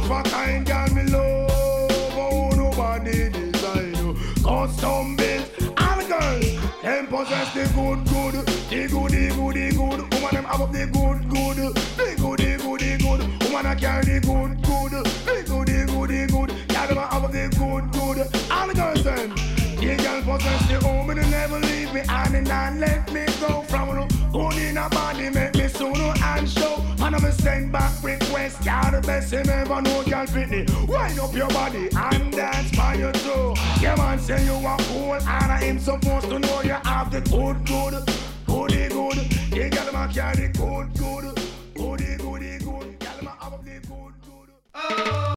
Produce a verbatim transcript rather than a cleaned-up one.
of a kind, girl, me love. Oh, nobody design you. Custom built, all girls, them possess the good, good, the good, the good, the good. Woman, them have up the good, good, the good, the good, the good. Woman, I carry the good, good, the good, the good, the good. Girl, them have up the good, good. All girls, them, the girl possess the home and they never leave me and they not let me go from you. Good in a body, make me soon and show. And I'm send back request, you're the best you ever know, girl, Pitney. Wind up your body and dance by your toe. Yeah, man, say you are cool, and I am supposed to know you have the good, good.